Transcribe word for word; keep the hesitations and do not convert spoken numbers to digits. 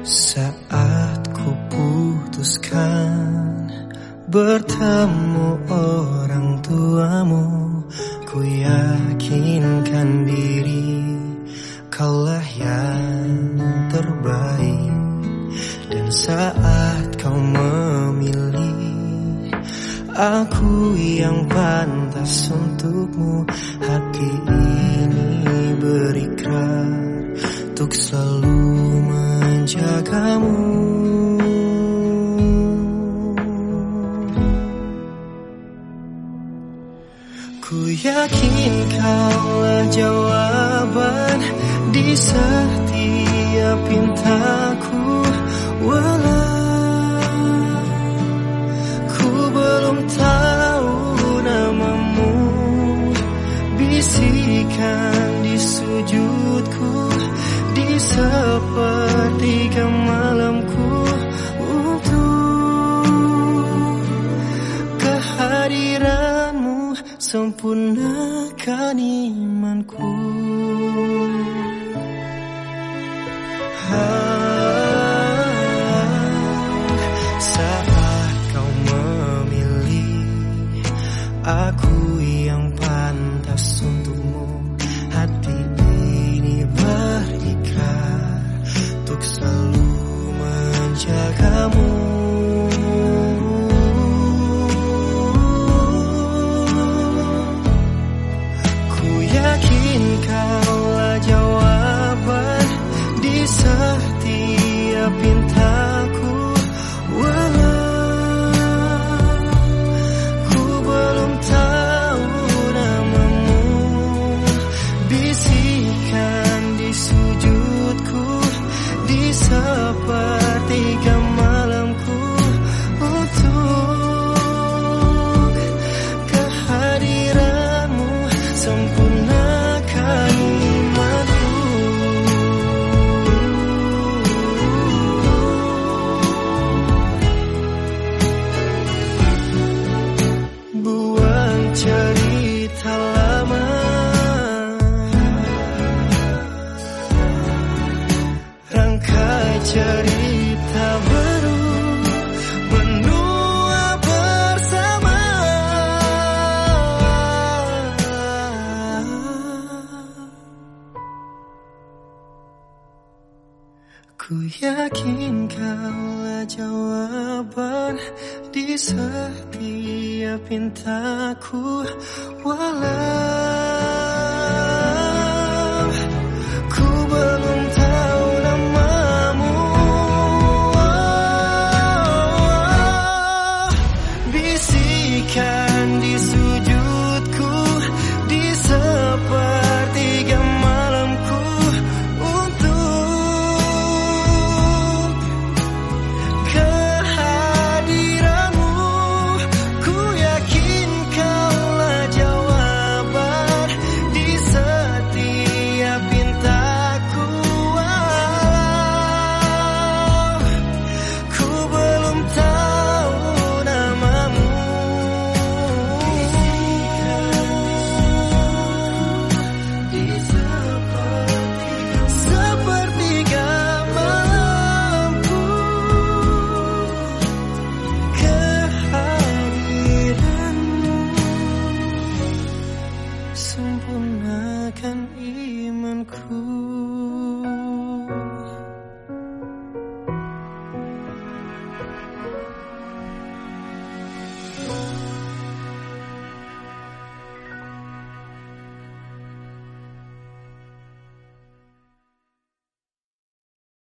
Saat ku putuskan bertemu orang tuamu, ku yakinkan diri kaulah yang terbaik. Dan saat kau memilih aku yang pantas untukmu, hati ini berikrar untuk selalu menjagamu. Ku yakin kaulah jawaban di setiap pintaku, walau ku belum tahu namamu. Bisikan di sujudku, di sepertiga malamku, untuk kehadiranmu sempurnakan imanku. Saat kau memilih aku yang pantas untukmu, hati ini berikrar untuk selalu menjagamu. Ku yakin kaulah jawaban di setiap pintaku, walau ku belum tahu namamu. Bisikan di sujudku, di sepertiga malamku, untuk kehadiranmu sempurnakan imanku. Buang cerita lama, rangkai cerita baru, menua bersama. Ku yakin kaulah jawaban di setiap pintaku, walau